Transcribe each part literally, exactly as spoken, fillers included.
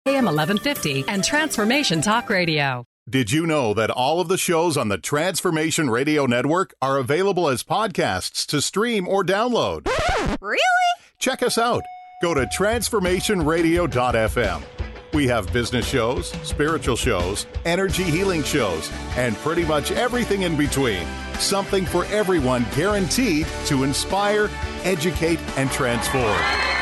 A M eleven fifty and Transformation Talk Radio. Did you know that all of the shows on the Transformation Radio Network are available as podcasts to stream or download? Really? Check us out. Go to transformation radio dot f m. We have business shows, spiritual shows, energy healing shows, and pretty much everything in between. Something for everyone, guaranteed to inspire, educate, and transform.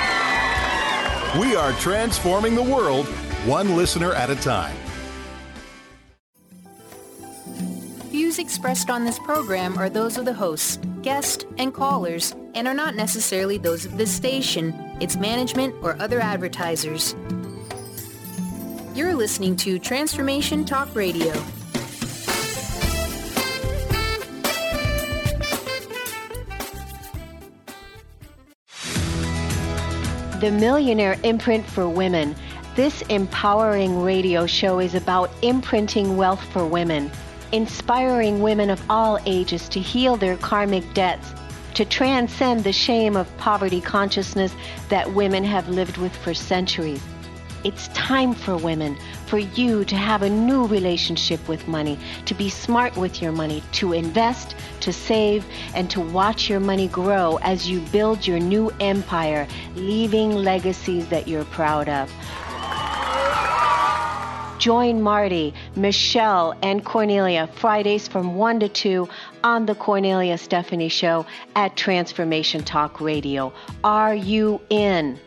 We are transforming the world, one listener at a time. Views expressed on this program are those of the hosts, guests, and callers, and are not necessarily those of this station, its management, or other advertisers. You're listening to Transformation Talk Radio. The Millionaire Imprint for Women. This empowering radio show is about imprinting wealth for women, inspiring women of all ages to heal their karmic debts, to transcend the shame of poverty consciousness that women have lived with for centuries. It's time for women, for you to have a new relationship with money, to be smart with your money, to invest, to save, and to watch your money grow as you build your new empire, leaving legacies that you're proud of. Join Marty, Michelle, and Cornelia Fridays from one to two on the Cornelia Stephanie Show at Transformation Talk Radio. Are you in?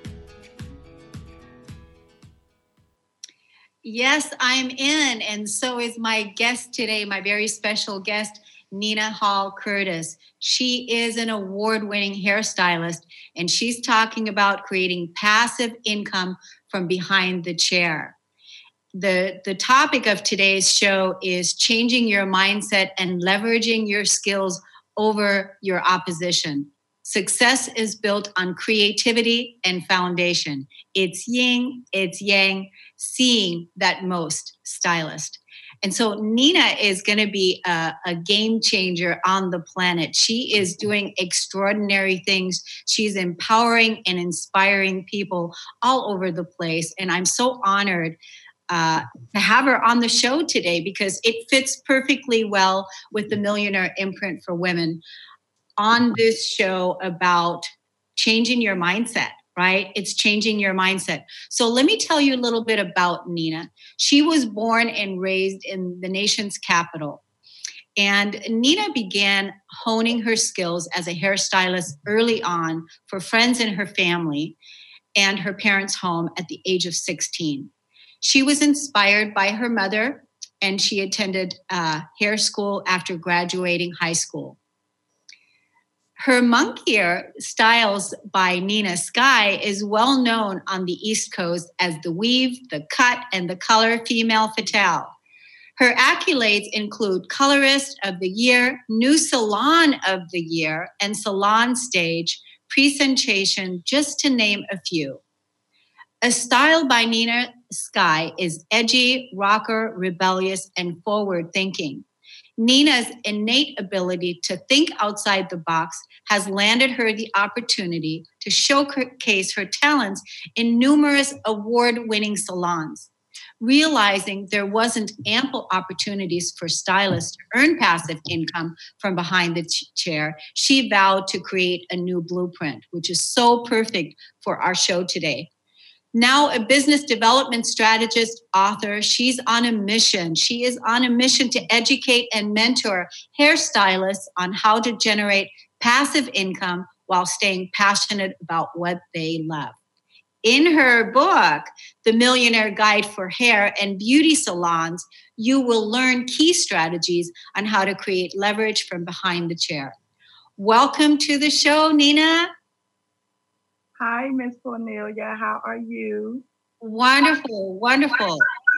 Yes, I'm in, and so is my guest today, my very special guest, Nina Hall Curtis. She is an award-winning hairstylist, and she's talking about creating passive income from behind the chair. The, the topic of today's show is changing your mindset and leveraging your skills over your opposition. Success is built on creativity and foundation. It's yin, it's yang, seeing that most stylist. And so Nina is going to be a, a game changer on the planet. She is doing extraordinary things. She's empowering and inspiring people all over the place. And I'm so honored uh, to have her on the show today because it fits perfectly well with the Millionaire Imprint for Women on this show about changing your mindset. Right? It's changing your mindset. So let me tell you a little bit about Nina. She was born and raised in the nation's capital. And Nina began honing her skills as a hairstylist early on for friends in her family and her parents' home at the age of sixteen. She was inspired by her mother, and she attended uh, hair school after graduating high school. Her monk hair styles by Nina Sky is well known on the East Coast as the weave, the cut, and the color female fatale. Her accolades include Colorist of the Year, New Salon of the Year, and Salon Stage Presentation, just to name a few. A style by Nina Sky is edgy, rocker, rebellious, and forward-thinking. Nina's innate ability to think outside the box has landed her the opportunity to showcase her talents in numerous award-winning salons. Realizing there wasn't ample opportunities for stylists to earn passive income from behind the ch- chair, she vowed to create a new blueprint, which is so perfect for our show today. Now a business development strategist, author, she's on a mission. She is on a mission to educate and mentor hairstylists on how to generate passive income while staying passionate about what they love. In her book, The Millionaire Guide for Hair and Beauty Salons, you will learn key strategies on how to create leverage from behind the chair. Welcome to the show, Nina. Hi, Miss Cornelia. How are you? Wonderful, wonderful.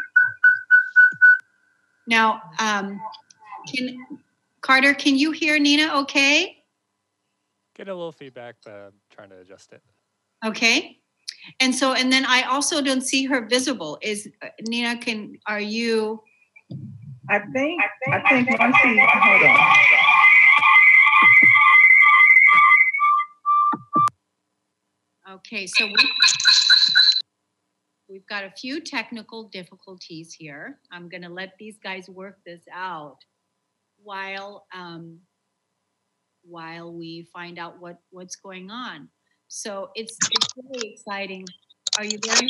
Now, um, can Carter, can you hear Nina okay? Get a little feedback, but I'm trying to adjust it. Okay. And so, and then I also don't see her visible. Is Nina, can, are you? I think, I think, I think, see, hold on. Okay, so we, we've got a few technical difficulties here. I'm going to let these guys work this out while um, while we find out what, what's going on. So it's, it's really exciting. Are you there?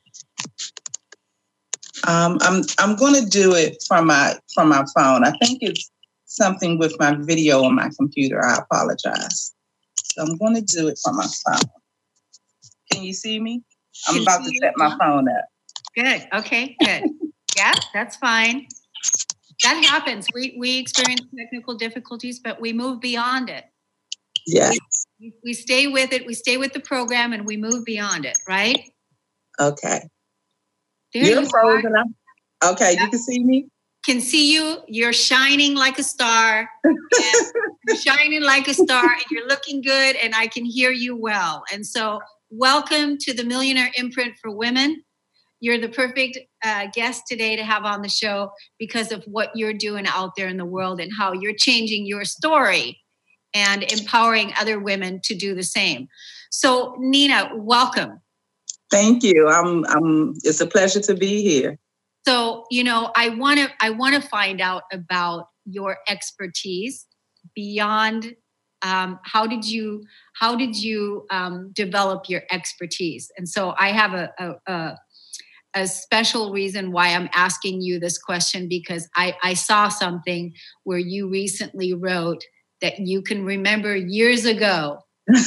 Um, I'm I'm going to do it from my from my phone. I think it's something with my video on my computer. I apologize. So I'm going to do it from my phone. Can you see me? I'm about to set my phone up. Good. Okay, good. Yeah, that's fine. That happens. We we experience technical difficulties, but we move beyond it. Yes. We, we stay with it. We stay with the program, and we move beyond it. Right? Okay. There You're you frozen. are. Okay, yeah. You can see me? Can see you. You're shining like a star. You're shining like a star, and you're looking good, and I can hear you well. And so welcome to the Millionaire Imprint for Women. You're the perfect uh, guest today to have on the show because of what you're doing out there in the world and how you're changing your story and empowering other women to do the same. So, Nina, welcome. Thank you. I'm. I'm. It's a pleasure to be here. So, you know, I want to. I want to find out about your expertise beyond. Um, how did you? How did you um, develop your expertise? And so, I have a, a, a a special reason why I'm asking you this question because I, I saw something where you recently wrote that you can remember years ago.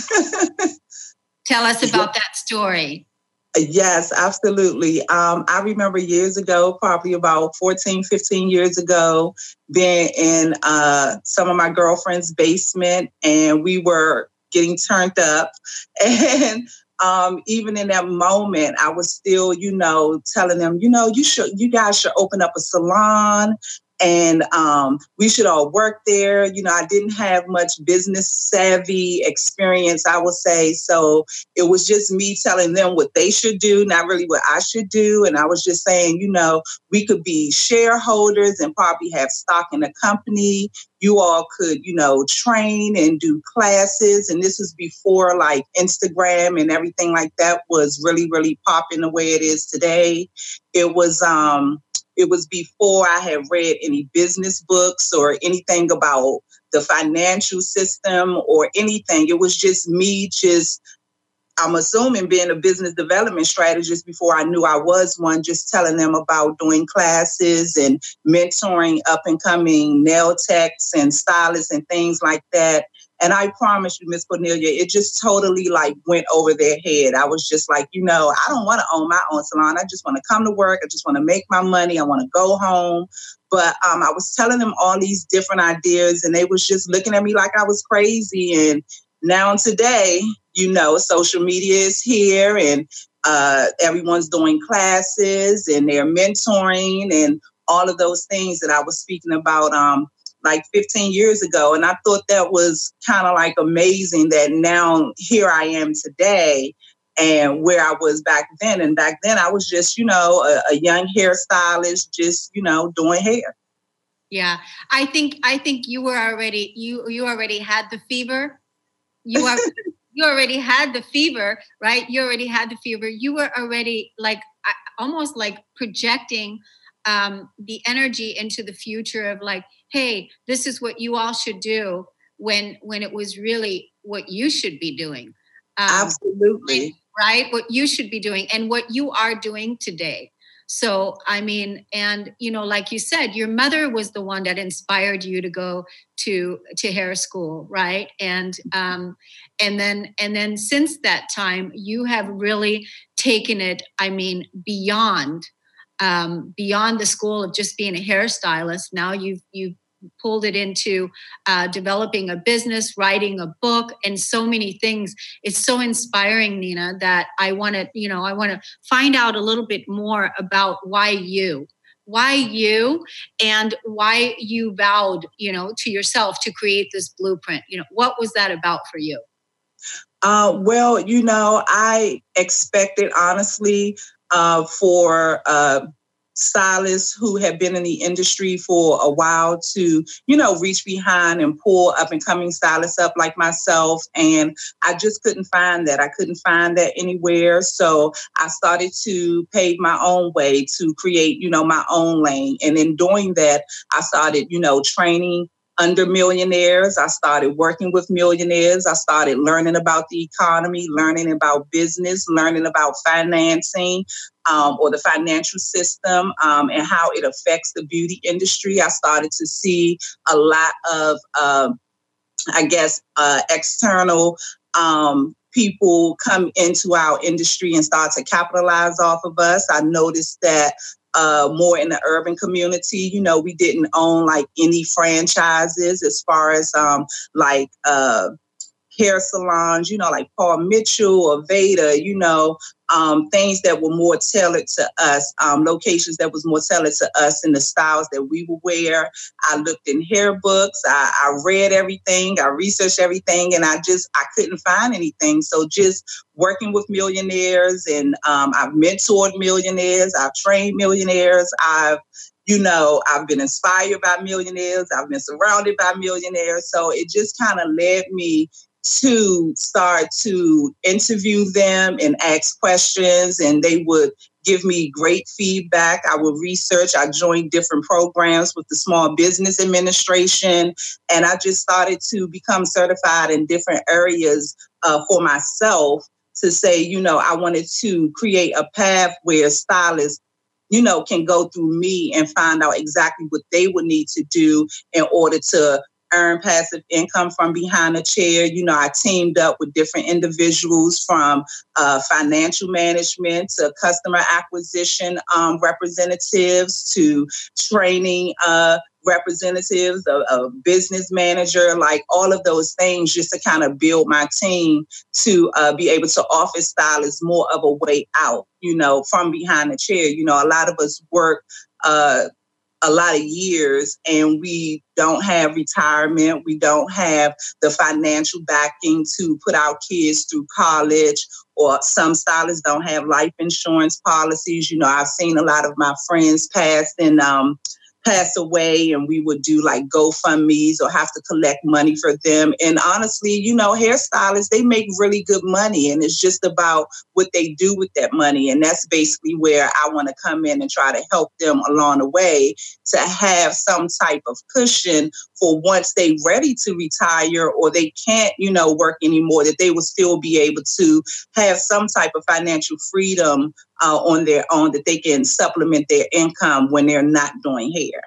Tell us about that story. Yes, absolutely. Um, I remember years ago, probably about fourteen, fifteen years ago, being in uh, some of my girlfriend's basement, and we were getting turned up. And um, even in that moment, I was still, you know, telling them, you know, you should, you guys should open up a salon. And um, we should all work there. You know, I didn't have much business savvy experience, I would say. So it was just me telling them what they should do, not really what I should do. And I was just saying, you know, we could be shareholders and probably have stock in the company. You all could, you know, train and do classes. And this was before like Instagram and everything like that was really, really popping the way it is today. It was, um, It was before I had read any business books or anything about the financial system or anything. It was just me just, I'm assuming, being a business development strategist before I knew I was one, just telling them about doing classes and mentoring up and coming nail techs and stylists and things like that. And I promise you, Miss Cornelia, it just totally like went over their head. I was just like, you know, I don't want to own my own salon. I just want to come to work. I just want to make my money. I want to go home. But um, I was telling them all these different ideas and they was just looking at me like I was crazy. And now today, you know, social media is here and uh, everyone's doing classes and they're mentoring and all of those things that I was speaking about um, like fifteen years ago. And I thought that was kind of like amazing that now here I am today and where I was back then. And back then I was just, you know, a, a young hairstylist, just, you know, doing hair. Yeah, I think I think you were already you you already had the fever. You are you already had the fever, right? You already had the fever. You were already like almost like projecting um, the energy into the future of like, hey, this is what you all should do when when it was really what you should be doing. Um, Absolutely. Right? What you should be doing and what you are doing today. So, I mean, and, you know, like you said, your mother was the one that inspired you to go to, to hair school, right? And, um, and then, and then since that time, you have really taken it, I mean, beyond, um, beyond the school of just being a hairstylist. Now you've, you've pulled it into uh, developing a business, writing a book, and so many things. It's so inspiring, Nina, that I want to, you know, I want to find out a little bit more about why you, why you, and why you vowed, you know, to yourself to create this blueprint. You know, what was that about for you? Uh, well, you know, I expected, honestly, uh, for uh, stylists who have been in the industry for a while to, you know, reach behind and pull up and coming stylists up like myself. And I just couldn't find that. I couldn't find that anywhere. So I started to pave my own way to create, you know, my own lane. And in doing that, I started, you know, training under millionaires. I started working with millionaires. I started learning about the economy, learning about business, learning about financing um, or the financial system um, and how it affects the beauty industry. I started to see a lot of, uh, I guess, uh, external um, people come into our industry and start to capitalize off of us. I noticed that Uh, more in the urban community, you know, we didn't own like any franchises as far as um, like uh, hair salons, you know, like Paul Mitchell or Veda, you know, um, things that were more tailored to us, um, locations that was more tailored to us and the styles that we would wear. I looked in hair books. I, I read everything. I researched everything, and I just, I couldn't find anything. So just working with millionaires, and um, I've mentored millionaires. I've trained millionaires. I've You know, I've been inspired by millionaires. I've been surrounded by millionaires. So it just kind of led me to start to interview them and ask questions, and they would give me great feedback. I would research. I joined different programs with the Small Business Administration, and I just started to become certified in different areas uh, for myself to say, you know, I wanted to create a path where stylists, you know, can go through me and find out exactly what they would need to do in order to earn passive income from behind a chair. You know, I teamed up with different individuals from uh, financial management to customer acquisition um, representatives to training uh, representatives, a, a business manager, like all of those things, just to kind of build my team to uh, be able to offer stylists more of a way out, you know, from behind the chair. You know, a lot of us work uh, a lot of years and we don't have retirement. We don't have the financial backing to put our kids through college, or some stylists don't have life insurance policies. You know, I've seen a lot of my friends pass and um, pass away, and we would do like GoFundMe's or have to collect money for them. And honestly, you know, hairstylists, they make really good money, and it's just about what they do with that money. And that's basically where I want to come in and try to help them along the way to have some type of cushion for once they're ready to retire or they can't, you know, work anymore, that they will still be able to have some type of financial freedom uh, on their own, that they can supplement their income when they're not doing hair.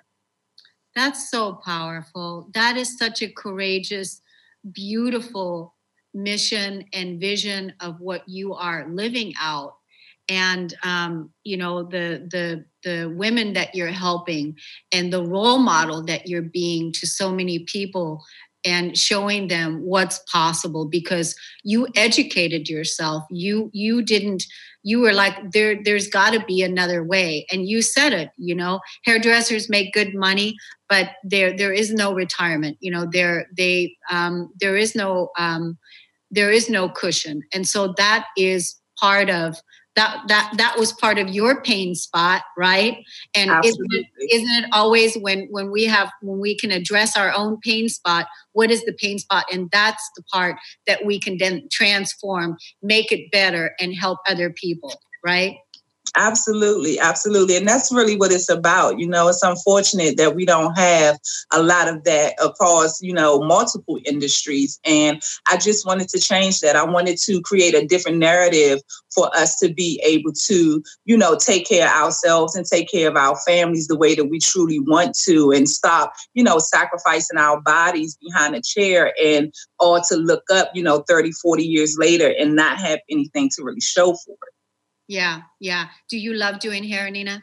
That's so powerful. That is such a courageous, beautiful mission and vision of what you are living out. And, um, you know, the, the, the women that you're helping and the role model that you're being to so many people and showing them what's possible, because you educated yourself. You, you didn't, you were like, there, there's gotta be another way. And you said it, you know, hairdressers make good money, but there, there is no retirement, you know, there, they, um, there is no, um, there is no cushion. And so that is part of, That that that was part of your pain spot, right? And isn't it, isn't it always when when we have when we can address our own pain spot, what is the pain spot? And that's the part that we can then transform, make it better, and help other people, right? Absolutely, absolutely. And that's really what it's about. You know, it's unfortunate that we don't have a lot of that across, you know, multiple industries. And I just wanted to change that. I wanted to create a different narrative for us to be able to, you know, take care of ourselves and take care of our families the way that we truly want to, and stop, you know, sacrificing our bodies behind a chair and all to look up, you know, thirty, forty years later and not have anything to really show for it. Yeah, yeah. Do you love doing hair, Nina?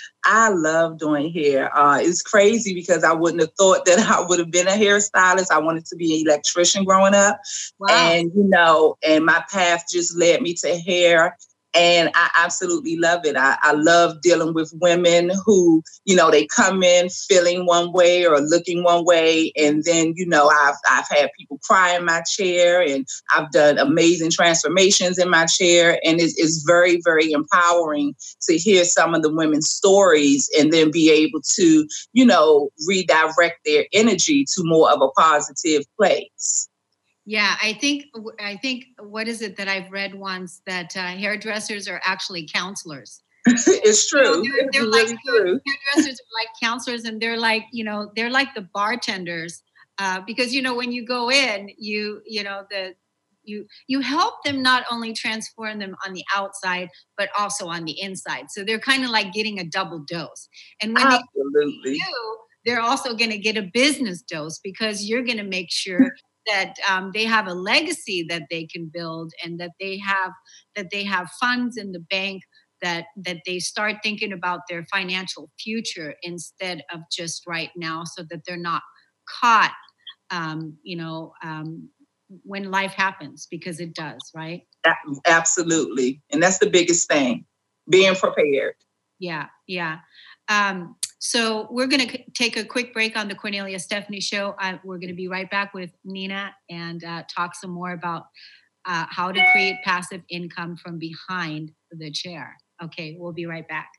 I love doing hair. Uh, it's crazy because I wouldn't have thought that I would have been a hairstylist. I wanted to be an electrician growing up. Wow. And, you know, and my path just led me to hair. And I absolutely love it. I, I love dealing with women who, you know, they come in feeling one way or looking one way. And then, you know, I've I've had people cry in my chair, and I've done amazing transformations in my chair. And it's, it's very, very empowering to hear some of the women's stories and then be able to, you know, redirect their energy to more of a positive place. Yeah, I think, I think, what is it that I've read once, that uh, hairdressers are actually counselors. It's true. You know, they're, they're it's like, really true. Hairdressers are like counselors, and they're like, you know, they're like the bartenders, uh, because, you know, when you go in, you, you know, the, you, you help them not only transform them on the outside, but also on the inside. So they're kind of like getting a double dose. And when Absolutely. they do, they're also going to get a business dose, because you're going to make sure that um, they have a legacy that they can build, and that they have that they have funds in the bank, that that they start thinking about their financial future instead of just right now, so that they're not caught, um, you know, um, when life happens, because it does, right? Absolutely. And that's the biggest thing, being prepared. Yeah, yeah. Um, So we're going to take a quick break on the Cornelia Stephanie Show. Uh, we're going to be right back with Nina and uh, talk some more about uh, how to create passive income from behind the chair. Okay, we'll be right back.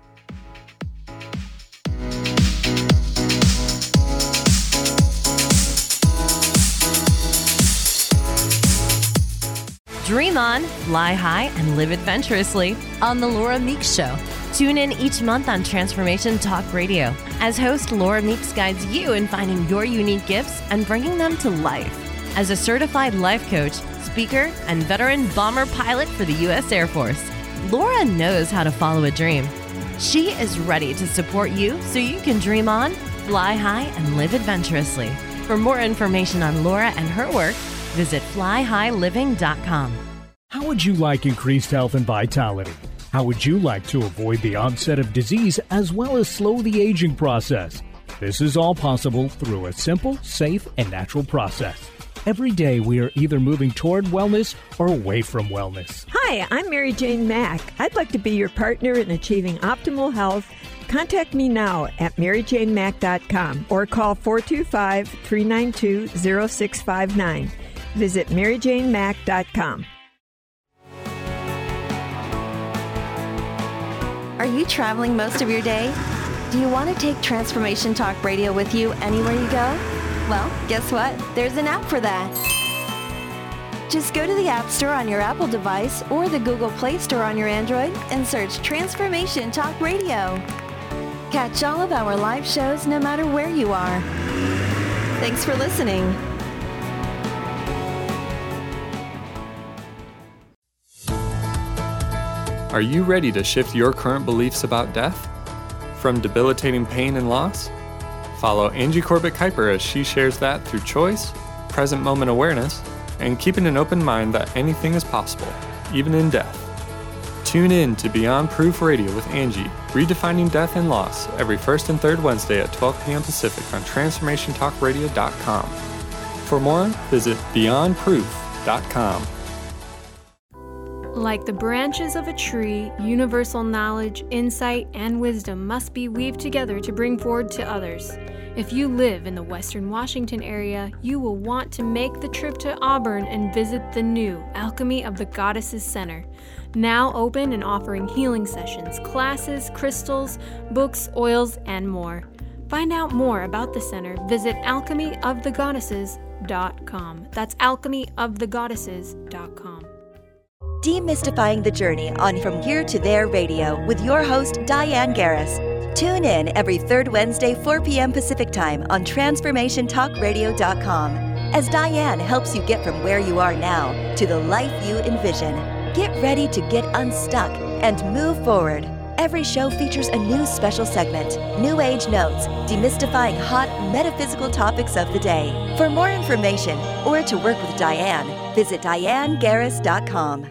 Dream on, fly high, and live adventurously on The Laura Meeks Show. Tune in each month on Transformation Talk Radio as host Laura Meeks guides you in finding your unique gifts and bringing them to life. As a certified life coach, speaker, and veteran bomber pilot for the U S Air Force, Laura knows how to follow a dream. She is ready to support you so you can dream on, fly high, and live adventurously. For more information on Laura and her work, visit fly high living dot com. How would you like increased health and vitality? How would you like to avoid the onset of disease as well as slow the aging process? This is all possible through a simple, safe, and natural process. Every day we are either moving toward wellness or away from wellness. Hi, I'm Mary Jane Mack. I'd like to be your partner in achieving optimal health. Contact me now at mary jane mack dot com or call four two five, three nine two, zero six five nine. Visit mary jane mack dot com. Are you traveling most of your day? Do you want to take Transformation Talk Radio with you anywhere you go? Well, guess what? There's an app for that. Just go to the App Store on your Apple device or the Google Play Store on your Android and search Transformation Talk Radio. Catch all of our live shows no matter where you are. Thanks for listening. Are you ready to shift your current beliefs about death? From debilitating pain and loss? Follow Angie Corbett Kuiper as she shares that through choice, present moment awareness, and keeping an open mind that anything is possible, even in death. Tune in to Beyond Proof Radio with Angie, redefining death and loss, every first and third Wednesday at twelve p.m. Pacific on transformation talk radio dot com. For more, visit beyond proof dot com. Like the branches of a tree, universal knowledge, insight, and wisdom must be weaved together to bring forward to others. If you live in the Western Washington area, you will want to make the trip to Auburn and visit the new Alchemy of the Goddesses Center. Now open and offering healing sessions, classes, crystals, books, oils, and more. Find out more about the center, visit alchemy of the goddesses dot com. That's alchemy of the goddesses dot com. Demystifying the Journey on From Here to There Radio with your host, Diane Garris. Tune in every third Wednesday, four p.m. Pacific Time on transformation talk radio dot com as Diane helps you get from where you are now to the life you envision. Get ready to get unstuck and move forward. Every show features a new special segment, New Age Notes, demystifying hot metaphysical topics of the day. For more information or to work with Diane, visit diane garris dot com.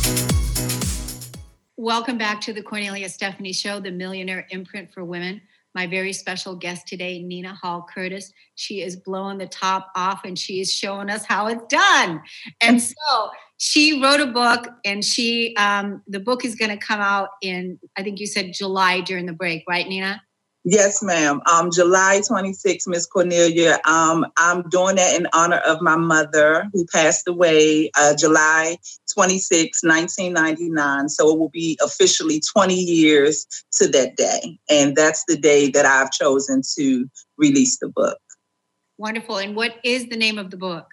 Welcome back to the Cornelia Stephanie Show, the Millionaire Imprint for Women. my very special guest today, Nina Hall Curtis. She is blowing the top off and she is showing us how it's done. And so she wrote a book and she, um, the book is going to come out in, I think you said July during the break, right, Nina? Yes, ma'am. Um, July twenty-sixth, Miss Cornelia. Um, I'm doing that in honor of my mother who passed away uh, July twenty-sixth, nineteen ninety-nine. So it will be officially twenty years to that day. And that's the day that I've chosen to release the book. Wonderful. And what is the name of the book?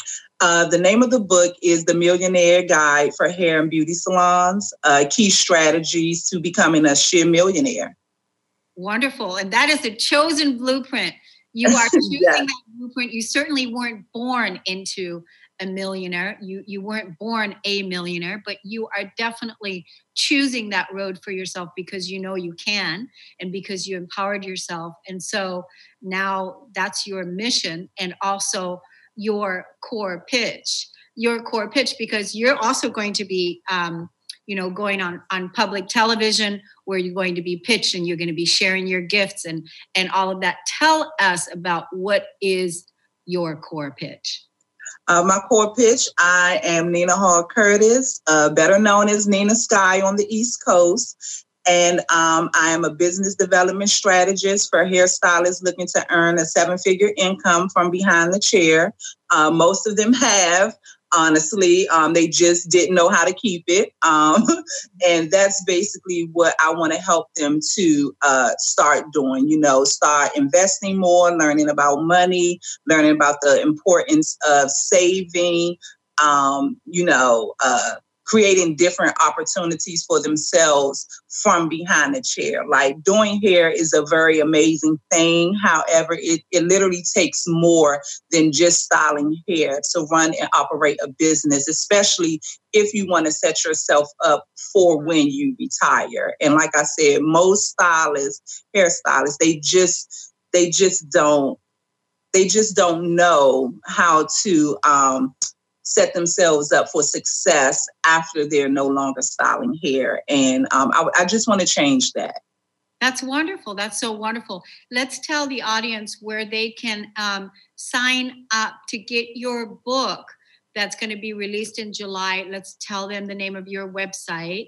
Uh, the name of the book is The Millionaire Guide for Hair and Beauty Salons, uh, Key Strategies to Becoming a Sheer Millionaire. Wonderful. And that is the chosen blueprint. You are choosing yes. that blueprint. You certainly weren't born into a millionaire. You, you weren't born a millionaire, but you are definitely choosing that road for yourself because you know you can and because you empowered yourself. And so now that's your mission and also your core pitch, your core pitch, because you're also going to be, um, you know, going on, on public television where you're going to be pitched and you're going to be sharing your gifts and, and all of that. Tell us about what is your core pitch. Uh, my core pitch, I am Nina Hall Curtis, uh, better known as Nina Sky on the East Coast. And um, I am a business development strategist for hairstylists looking to earn a seven-figure income from behind the chair. Uh, most of them have. Honestly, um, they just didn't know how to keep it. Um, and that's basically what I want to help them to uh, start doing, you know, start investing more, learning about money, learning about the importance of saving, um, you know, uh, creating different opportunities for themselves from behind the chair. Like doing hair is a very amazing thing. However, it, it literally takes more than just styling hair to run and operate a business, especially if you want to set yourself up for when you retire. And like I said, most stylists, hairstylists, they just, they just don't, they just don't know how to, um, set themselves up for success after they're no longer styling hair. And um, I, I just want to change that. That's wonderful. That's so wonderful. Let's tell the audience where they can um, sign up to get your book that's going to be released in July. Let's tell them the name of your website.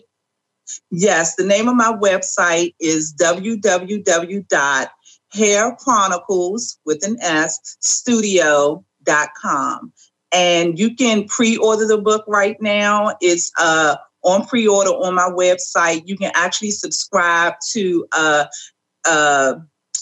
Yes, the name of my website is w w w dot hair chronicles with an S studio dot com. And you can pre-order the book right now. It's uh, on pre-order on my website. You can actually subscribe to uh, uh,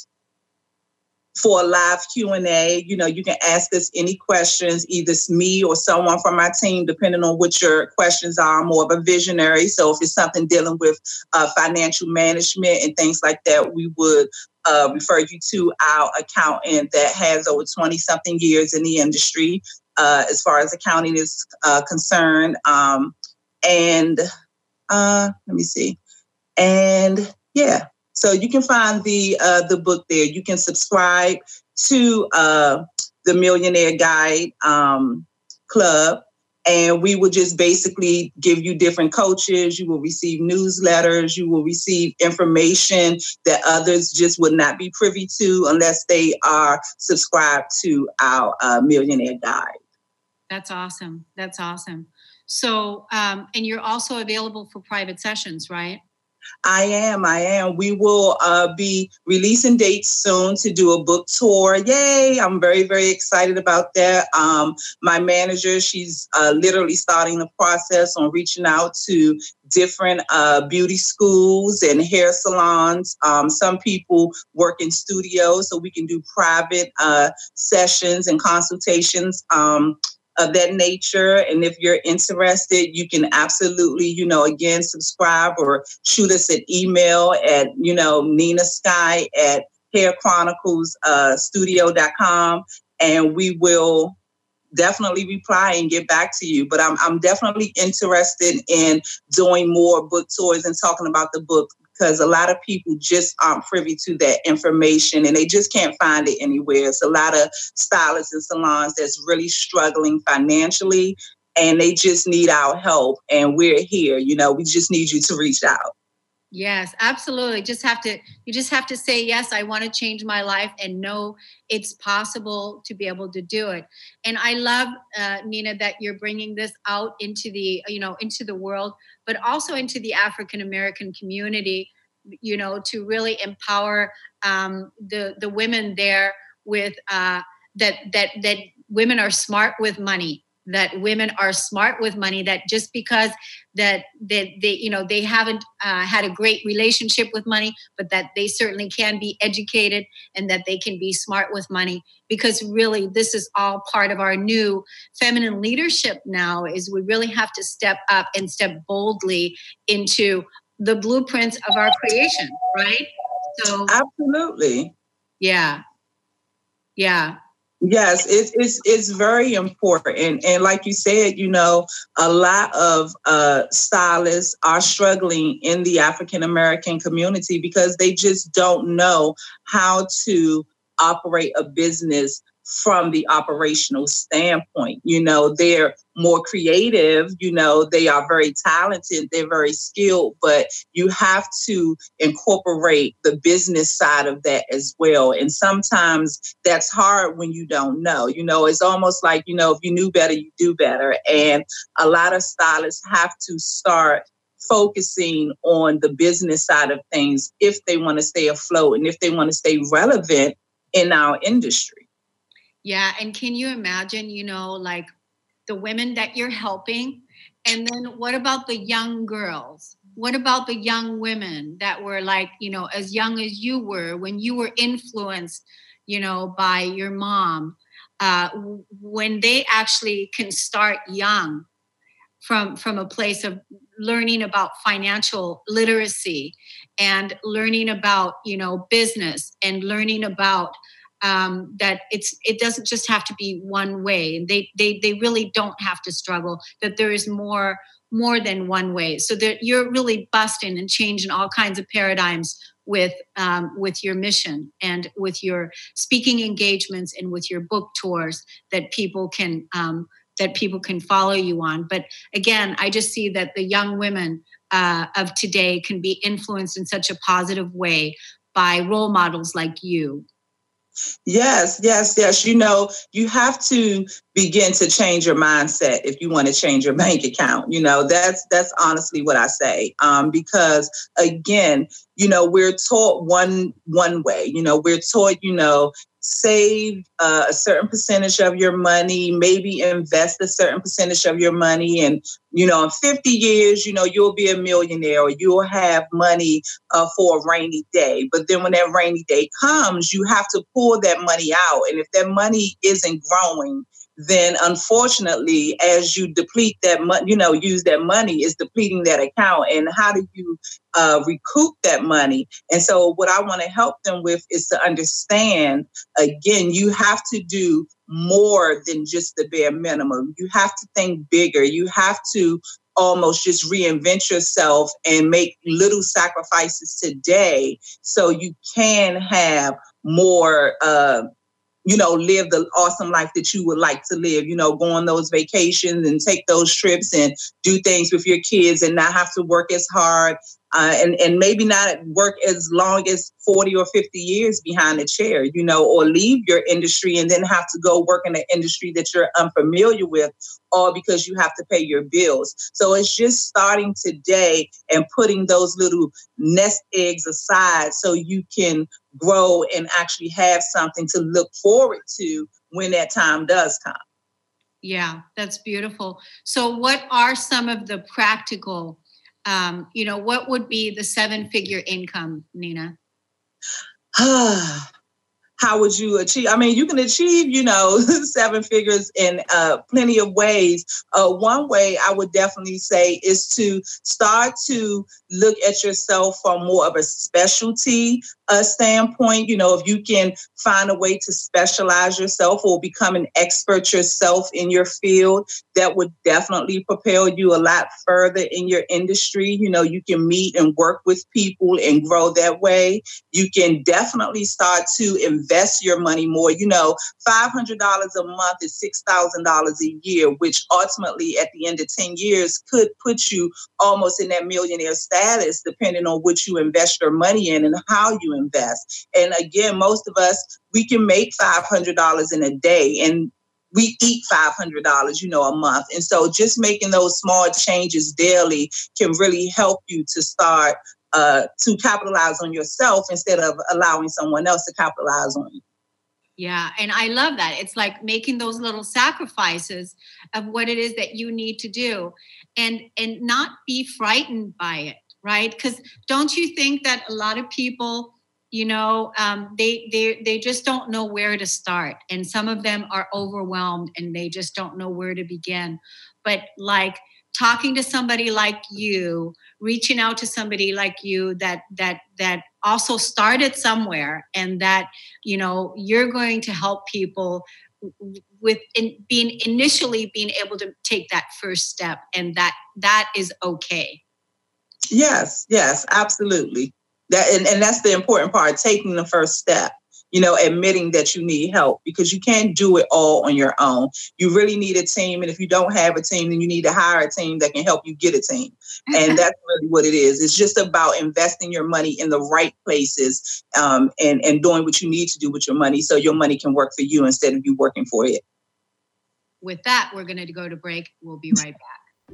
for a live Q and A. You know, you can ask us any questions, either it's me or someone from my team, depending on what your questions are. I'm more of a visionary. So if it's something dealing with uh, financial management and things like that, we would uh, refer you to our accountant that has over twenty-something years in the industry. Uh, as far as accounting is uh, concerned. Um, and uh, let me see. And yeah, so you can find the uh, the book there. You can subscribe to uh, the Millionaire Guide um, Club. And we will just basically give you different coaches. You will receive newsletters. You will receive information that others just would not be privy to unless they are subscribed to our uh, Millionaire Guide. That's awesome. That's awesome. So, um, and you're also available for private sessions, right? I am. I am. We will uh, be releasing dates soon to do a book tour. Yay. I'm very, very excited about that. Um, my manager, she's uh, literally starting the process on reaching out to different uh, beauty schools and hair salons. Um, some people work in studios, so we can do private uh, sessions and consultations um, of that nature. And if you're interested, you can absolutely, you know, again, subscribe or shoot us an email at, you know, Nina Sky at hair chronicles studio dot com. And we will definitely reply and get back to you. But I'm I'm definitely interested in doing more book tours and talking about the book, because a lot of people just aren't privy to that information and they just can't find it anywhere. It's a lot of stylists and salons that's really struggling financially and they just need our help. And we're here. You know, we just need you to reach out. Yes, absolutely. Just have to, you just have to say, yes, I want to change my life and know it's possible to be able to do it. And I love, uh, Nina, that you're bringing this out into the, you know, into the world, but also into the African-American community, you know, to really empower um, the, the women there with uh, that, that, that women are smart with money. That women are smart with money, that just because that that they, you know, they haven't uh, had a great relationship with money, but that they certainly can be educated and that they can be smart with money, because really this is all part of our new feminine leadership now, is we really have to step up and step boldly into the blueprints of our creation, right? So absolutely. Yeah. Yeah. Yes, it's it's it's very important, and like you said, you know, a lot of uh, stylists are struggling in the African American community because they just don't know how to operate a business from the operational standpoint. You know, they're more creative, you know, they are very talented, they're very skilled, but you have to incorporate the business side of that as well. And sometimes that's hard when you don't know. You know, it's almost like, you know, if you knew better, you do better. And a lot of stylists have to start focusing on the business side of things if they want to stay afloat and if they want to stay relevant in our industry. Yeah. And can you imagine, you know, like the women that you're helping? And then what about the young girls? What about the young women that were like, you know, as young as you were when you were influenced, you know, by your mom, uh, when they actually can start young from, from a place of learning about financial literacy and learning about, you know, business and learning about Um, that it's it doesn't just have to be one way. They they they really don't have to struggle. That there is more more than one way. So that you're really busting and changing all kinds of paradigms with um, with your mission and with your speaking engagements and with your book tours that people can um, that people can follow you on. But again, I just see that the young women uh, of today can be influenced in such a positive way by role models like you. Yes, yes, yes. You know, you have to begin to change your mindset if you want to change your bank account. You know, that's that's honestly what I say. Um, because again, you know, we're taught one one way. You know, we're taught, you know, save uh, a certain percentage of your money, maybe invest a certain percentage of your money. And, you know, in fifty years, you know, you'll be a millionaire or you'll have money uh, for a rainy day. But then when that rainy day comes, you have to pull that money out. And if that money isn't growing, then unfortunately, as you deplete that money, you know, use that money is depleting that account. And how do you uh, recoup that money? And so what I want to help them with is to understand, again, you have to do more than just the bare minimum. You have to think bigger. You have to almost just reinvent yourself and make little sacrifices today so you can have more uh you know, live the awesome life that you would like to live, you know, go on those vacations and take those trips and do things with your kids and not have to work as hard uh, and, and maybe not work as long as forty or fifty years behind a chair, you know, or leave your industry and then have to go work in an industry that you're unfamiliar with, all because you have to pay your bills. So it's just starting today and putting those little nest eggs aside so you can grow and actually have something to look forward to when that time does come. Yeah, that's beautiful. So what are some of the practical, um, you know, what would be the seven-figure income, Nina? How would you achieve? I mean, you can achieve, you know, seven figures in uh, plenty of ways. Uh, one way I would definitely say is to start to look at yourself from more of a specialty uh, standpoint. You know, if you can find a way to specialize yourself or become an expert yourself in your field, that would definitely propel you a lot further in your industry. You know, you can meet and work with people and grow that way. You can definitely start to invest your money more. You know, five hundred dollars a month is six thousand dollars a year, which ultimately at the end of ten years could put you almost in that millionaire status, depending on what you invest your money in and how you invest. And again, most of us, we can make five hundred dollars in a day, and we eat five hundred dollars, you know, a month. And so just making those small changes daily can really help you to start uh, to capitalize on yourself instead of allowing someone else to capitalize on you. Yeah. And I love that. It's like making those little sacrifices of what it is that you need to do, and, and not be frightened by it, right? Because don't you think that a lot of people, you know, um, they they they just don't know where to start, and some of them are overwhelmed and they just don't know where to begin. But like talking to somebody like you, reaching out to somebody like you that that that also started somewhere, and that, you know, you're going to help people with in being initially being able to take that first step, and that that is okay. Yes, yes, absolutely. That, and, and that's the important part, taking the first step, you know, admitting that you need help, because you can't do it all on your own. You really need a team. And if you don't have a team, then you need to hire a team that can help you get a team. And that's really what it is. It's just about investing your money in the right places, um, and, and doing what you need to do with your money so your money can work for you instead of you working for it. With that, we're going to go to break. We'll be right back.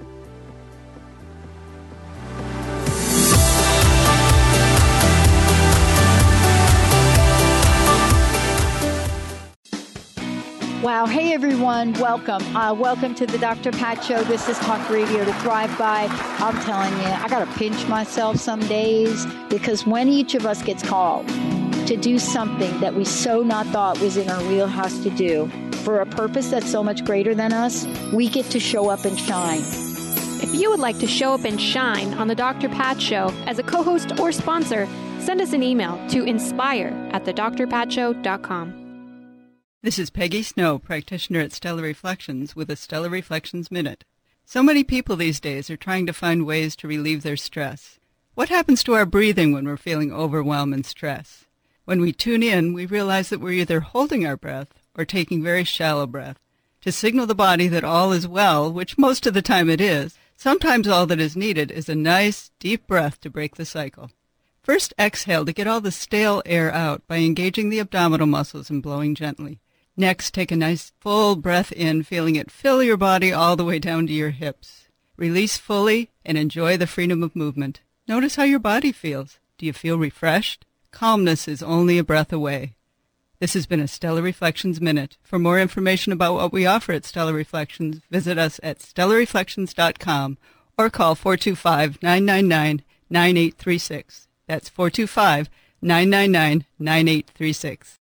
Wow. Hey, everyone. Welcome. Uh, welcome to the Doctor Pat Show. This is Talk Radio to Thrive By. I'm telling you, I got to pinch myself some days, because when each of us gets called to do something that we so not thought was in our wheelhouse to do for a purpose that's so much greater than us, we get to show up and shine. If you would like to show up and shine on the Doctor Pat Show as a co-host or sponsor, send us an email to inspire at the dr pat show dot com. This is Peggy Snow, practitioner at Stellar Reflections, with a Stellar Reflections Minute. So many people these days are trying to find ways to relieve their stress. What happens to our breathing when we're feeling overwhelm and stress? When we tune in, we realize that we're either holding our breath or taking very shallow breath to signal the body that all is well, which most of the time it is. Sometimes all that is needed is a nice, deep breath to break the cycle. First, exhale to get all the stale air out by engaging the abdominal muscles and blowing gently. Next, take a nice full breath in, feeling it fill your body all the way down to your hips. Release fully and enjoy the freedom of movement. Notice how your body feels. Do you feel refreshed? Calmness is only a breath away. This has been a Stellar Reflections Minute. For more information about what we offer at Stellar Reflections, visit us at stellar reflections dot com or call four two five, nine nine nine, nine eight three six. That's four two five, nine nine nine, nine eight three six.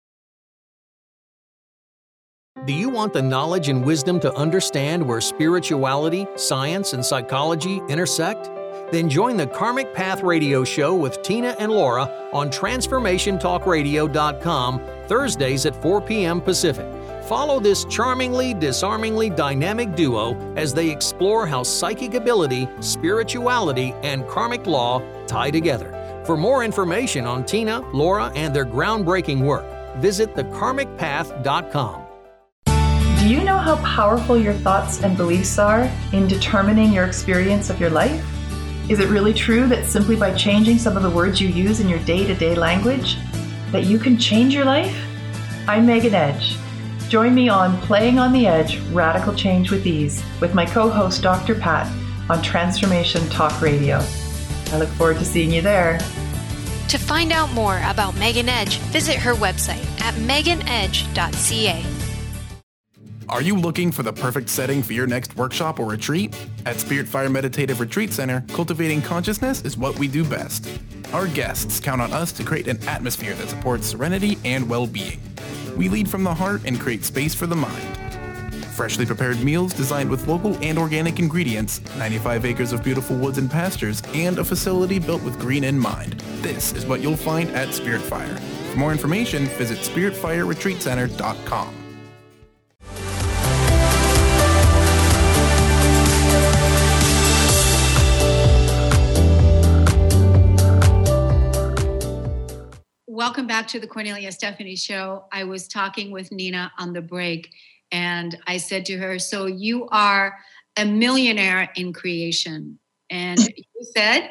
Do you want the knowledge and wisdom to understand where spirituality, science, and psychology intersect? Then join the Karmic Path Radio Show with Tina and Laura on transformation talk radio dot com Thursdays at four p.m. Pacific. Follow this charmingly, disarmingly dynamic duo as they explore how psychic ability, spirituality, and karmic law tie together. For more information on Tina, Laura, and their groundbreaking work, visit the karmic path dot com. Do you know how powerful your thoughts and beliefs are in determining your experience of your life? Is it really true that simply by changing some of the words you use in your day-to-day language, that you can change your life? I'm Megan Edge. Join me on Playing on the Edge, Radical Change with Ease, with my co-host Doctor Pat on Transformation Talk Radio. I look forward to seeing you there. To find out more about Megan Edge, visit her website at megan edge dot c a. Are you looking for the perfect setting for your next workshop or retreat? At Spirit Fire Meditative Retreat Center, cultivating consciousness is what we do best. Our guests count on us to create an atmosphere that supports serenity and well-being. We lead from the heart and create space for the mind. Freshly prepared meals designed with local and organic ingredients, ninety-five acres of beautiful woods and pastures, and a facility built with green in mind. This is what you'll find at Spirit Fire. For more information, visit spirit fire retreat center dot com. welcome back to the Cornelia Stephanie Show. I was talking with Nina on the break, and I said to her, so you are a millionaire in creation. And you said?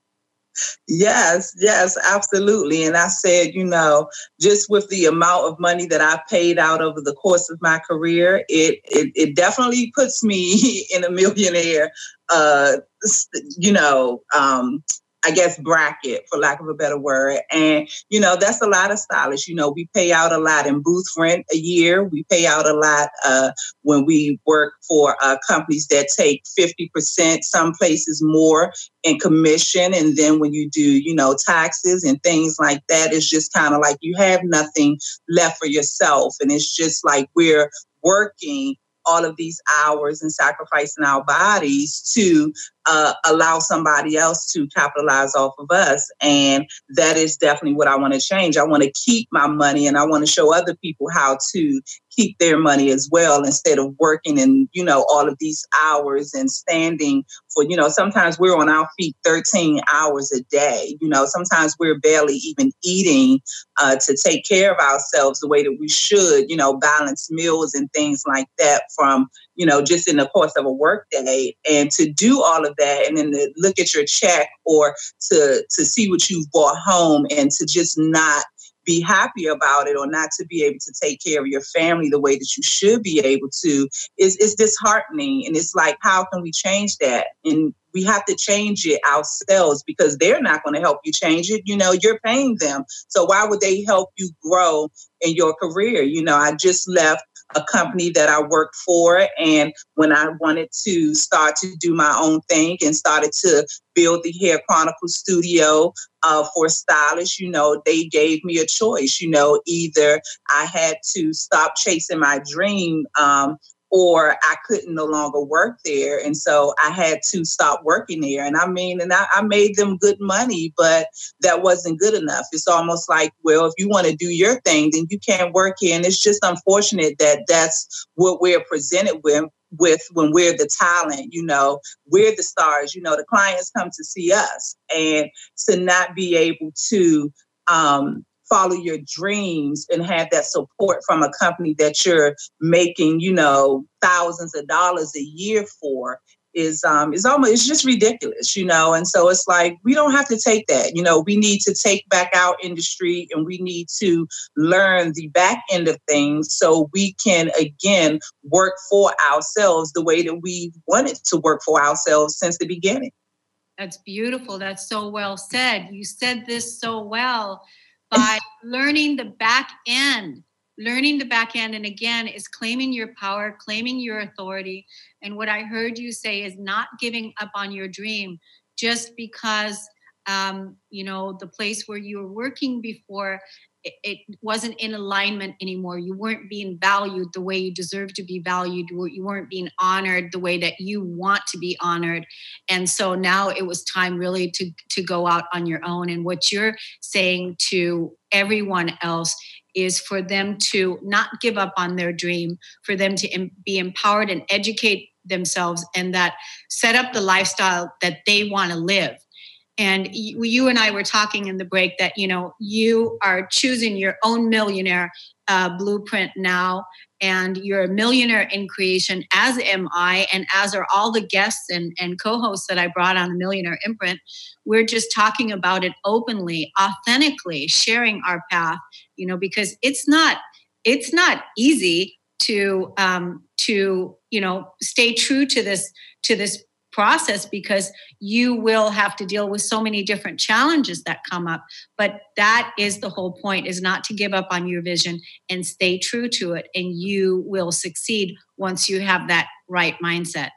Yes, yes, absolutely. And I said, you know, just with the amount of money that I paid out over the course of my career, it it, it definitely puts me in a millionaire, uh, you know, um, I guess, bracket, for lack of a better word. And, you know, that's a lot of stylists. You know, we pay out a lot in booth rent a year. We pay out a lot uh, when we work for uh, companies that take fifty percent, some places more, in commission. And then when you do, you know, taxes and things like that, it's just kind of like you have nothing left for yourself. And it's just like we're working all of these hours and sacrificing our bodies to uh, allow somebody else to capitalize off of us. And that is definitely what I want to change. I want to keep my money, and I want to show other people how to keep their money as well, instead of working in, you know, all of these hours and standing for, you know, sometimes we're on our feet thirteen hours a day. You know, sometimes we're barely even eating uh, to take care of ourselves the way that we should, you know, balance meals and things like that from, you know, just in the course of a work day. And to do all of that and then to look at your check or to, to see what you've brought home and to just not be happy about it or not to be able to take care of your family the way that you should be able to is, is disheartening. And it's like, how can we change that? And we have to change it ourselves, because they're not going to help you change it. You know, you're paying them. So why would they help you grow in your career? You know, I just left a company that I worked for. And when I wanted to start to do my own thing and started to build the Hair Chronicle studio uh, for stylists, you know, they gave me a choice. You know, either I had to stop chasing my dream um, or I couldn't no longer work there. And so I had to stop working there. And I mean, and I, I made them good money, but that wasn't good enough. It's almost like, well, if you want to do your thing, then you can't work here. And it's just unfortunate that that's what we're presented with. with when we're the talent, you know, we're the stars, you know, the clients come to see us, and to not be able to um, follow your dreams and have that support from a company that you're making, you know, thousands of dollars a year for is um is almost, it's just ridiculous, you know. And so it's like, we don't have to take that. You know, we need to take back our industry, and we need to learn the back end of things so we can again work for ourselves the way that we wanted to work for ourselves since the beginning. That's beautiful. That's so well said. You said this so well. By learning the back end, learning the back end. And again, is claiming your power, claiming your authority. And what I heard you say is not giving up on your dream just because, um, you know, the place where you were working before, it, it wasn't in alignment anymore. You weren't being valued the way you deserve to be valued. You weren't being honored the way that you want to be honored. And so now it was time really to, to go out on your own. And what you're saying to everyone else is for them to not give up on their dream, for them to em- be empowered and educate themselves, and that set up the lifestyle that they want to live. And you, you and I were talking in the break that, you know, you are choosing your own millionaire uh, blueprint now, and you're a millionaire in creation, as am I, and as are all the guests and, and co-hosts that I brought on the Millionaire Imprint. We're just talking about it openly, authentically, sharing our path, you know, because it's not, it's not easy to, um, to, you know, stay true to this, to this process, because you will have to deal with so many different challenges that come up. But that is the whole point, is not to give up on your vision and stay true to it. And you will succeed once you have that right mindset.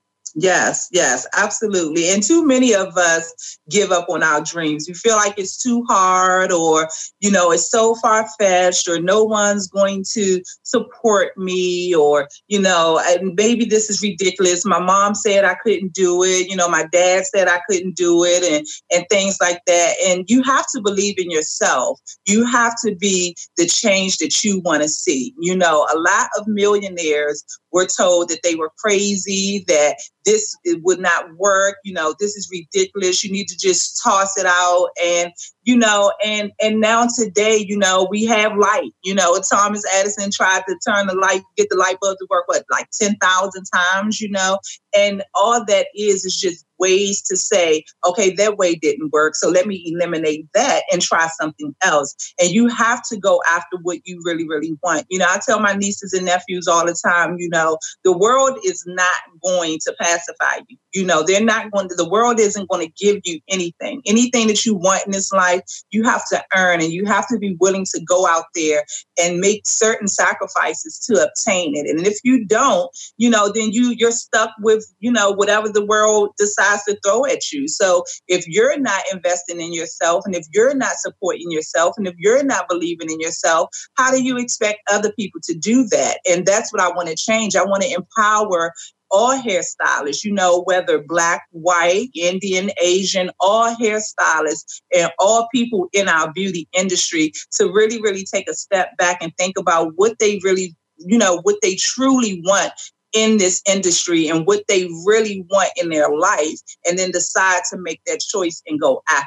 Yes, yes, absolutely. And too many of us give up on our dreams. We feel like it's too hard, or, you know, it's so far-fetched, or no one's going to support me, or, you know, and maybe this is ridiculous. My mom said I couldn't do it. You know, my dad said I couldn't do it, and, and things like that. And you have to believe in yourself. You have to be the change that you want to see. You know, a lot of millionaires were told that they were crazy, that this it would not work. You know, this is ridiculous. You need to just toss it out. And, you know, and and now today, you know, we have light. You know, Thomas Edison tried to turn the light, get the light bulb to work, what, like ten thousand times, you know? And all that is is just ways to say, okay, that way didn't work, so let me eliminate that and try something else. And you have to go after what you really, really want. You know, I tell my nieces and nephews all the time, you know, the world is not going to pacify you. You know, they're not going to, the world isn't going to give you anything. Anything that you want in this life, you have to earn, and you have to be willing to go out there and make certain sacrifices to obtain it. And if you don't, you know, then you, you're stuck with, you know, whatever the world decides to throw at you. So if you're not investing in yourself, and if you're not supporting yourself, and if you're not believing in yourself, how do you expect other people to do that? And that's what I want to change. I want to empower all hairstylists, you know, whether Black, white, Indian, Asian, all hairstylists and all people in our beauty industry to really, really take a step back and think about what they really, you know, what they truly want in this industry and what they really want in their life, and then decide to make that choice and go after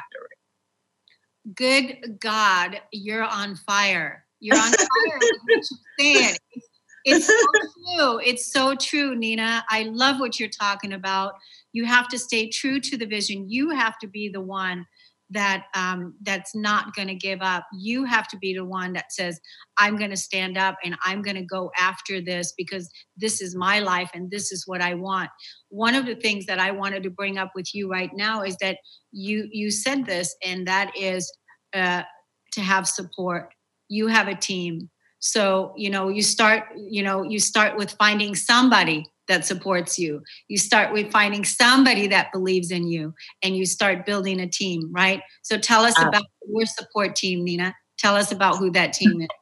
it. Good God, you're on fire. You're on fire with what you're saying. It's so true. It's so true, Nina. I love what you're talking about. You have to stay true to the vision. You have to be the one that um, that's not going to give up. You have to be the one that says, I'm going to stand up and I'm going to go after this because this is my life and this is what I want. One of the things that I wanted to bring up with you right now is that you you said this, and that is uh, to have support. You have a team. So, you know, you start, you know, you start with finding somebody that supports you. You start with finding somebody that believes in you, and you start building a team, right? So tell us uh, about your support team, Nina. Tell us about who that team is.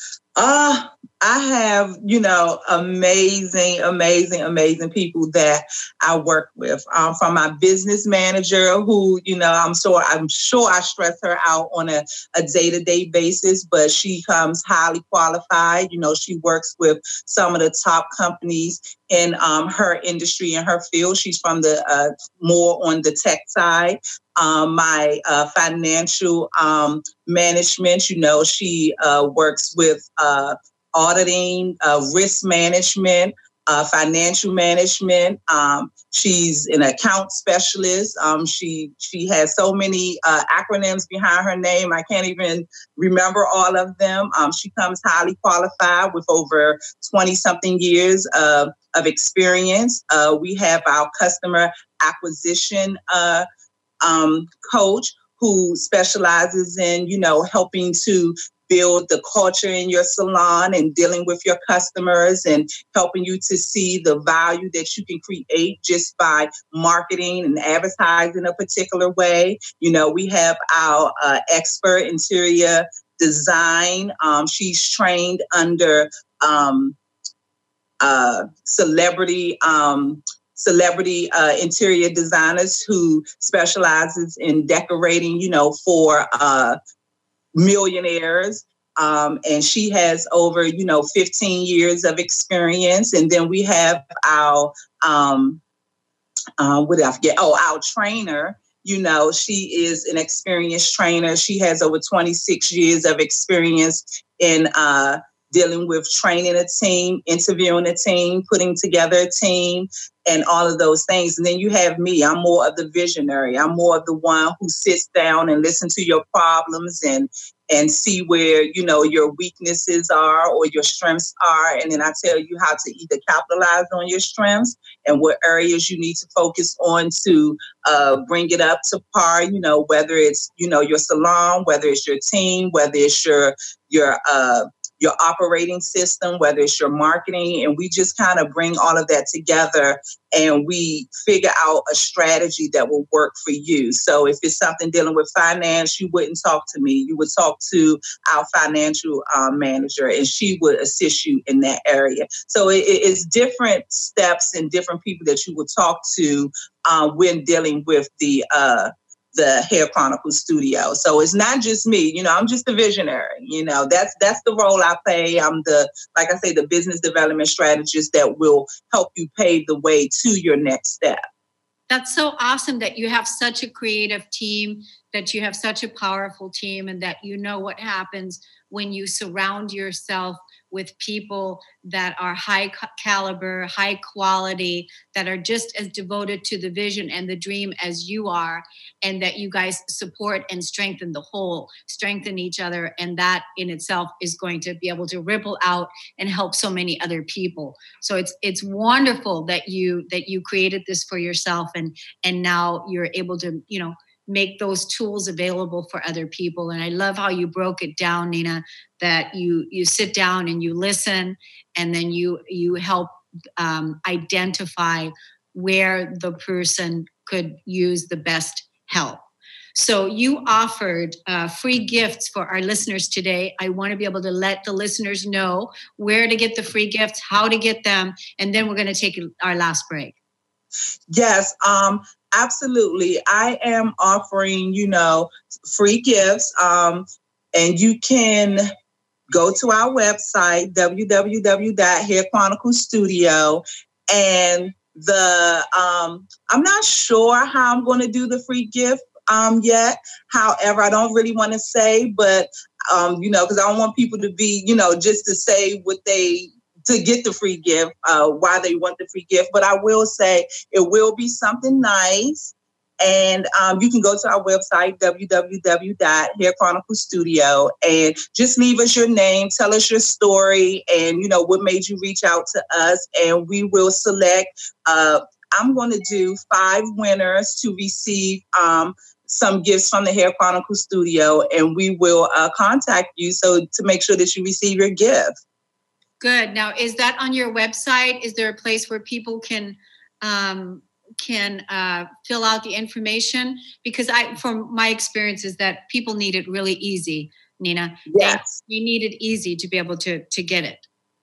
Uh, I have, you know, amazing, amazing, amazing people that I work with. Um, from my business manager, who, you know, I'm sure, I'm sure I stress her out on a, a day-to-day basis, but she comes highly qualified. You know, she works with some of the top companies in um, her industry and her field. She's from the uh, more on the tech side. Um, my uh, financial um, management, you know, she uh, works with uh, auditing, uh, risk management, uh, financial management. Um, she's an account specialist. Um, she she has so many uh, acronyms behind her name. I can't even remember all of them. Um, she comes highly qualified with over twenty something years of, of experience. Uh, we have our customer acquisition uh, um, coach who specializes in, you know, helping to build the culture in your salon and dealing with your customers and helping you to see the value that you can create just by marketing and advertising a particular way. You know, we have our uh, expert interior design. Um, she's trained under um, uh, celebrity um, celebrity uh, interior designers who specializes in decorating, you know, for uh, millionaires. Um, and she has over, you know, fifteen years of experience. And then we have our, um, uh, what did I forget? Oh, our trainer. You know, she is an experienced trainer. She has over twenty-six years of experience in uh, dealing with training a team, interviewing a team, putting together a team, and all of those things. And then you have me. I'm more of the visionary. I'm more of the one who sits down and listens to your problems and and see where, you know, your weaknesses are or your strengths are. And then I tell you how to either capitalize on your strengths and what areas you need to focus on to uh, bring it up to par, you know, whether it's, you know, your salon, whether it's your team, whether it's your, your, uh, your operating system, whether it's your marketing, and we just kind of bring all of that together and we figure out a strategy that will work for you. So if it's something dealing with finance, you wouldn't talk to me. You would talk to our financial um, manager, and she would assist you in that area. So it, it's different steps and different people that you would talk to uh, when dealing with the uh, the Hair Chronicles studio. So it's not just me, you know, I'm just a visionary, you know, that's, that's the role I play. I'm the, like I say, the business development strategist that will help you pave the way to your next step. That's so awesome that you have such a creative team, that you have such a powerful team, and that you know what happens when you surround yourself with people that are high caliber, high quality, that are just as devoted to the vision and the dream as you are, and that you guys support and strengthen the whole, strengthen each other. And that in itself is going to be able to ripple out and help so many other people. So it's it's wonderful that you that you created this for yourself, and and now you're able to, you know, make those tools available for other people. And I love how you broke it down, Nina, that you you sit down and you listen, and then you you help um, identify where the person could use the best help. So you offered uh, free gifts for our listeners today. I want to be able to let the listeners know where to get the free gifts, how to get them, and then we're going to take our last break. Yes, um, absolutely. I am offering, you know, free gifts, um, and you can go to our website, w w w dot hair chronicles studio, and the um, I'm not sure how I'm going to do the free gift um, yet. However, I don't really want to say, but um, you know, because I don't want people to be, you know, just to say what they. To get the free gift, uh, why they want the free gift. But I will say it will be something nice. And um, you can go to our website, w w w dot hair chronicles studio, and just leave us your name, tell us your story, and, you know, what made you reach out to us. And we will select, uh, I'm going to do five winners to receive um, some gifts from the Hair Chronicles studio. And we will uh, contact you so to make sure that you receive your gift. Good. Now, is that on your website? Is there a place where people can um, can uh, fill out the information? Because I, from my experience, is that people need it really easy, Nina. Yes. They, they need it easy to be able to to get it.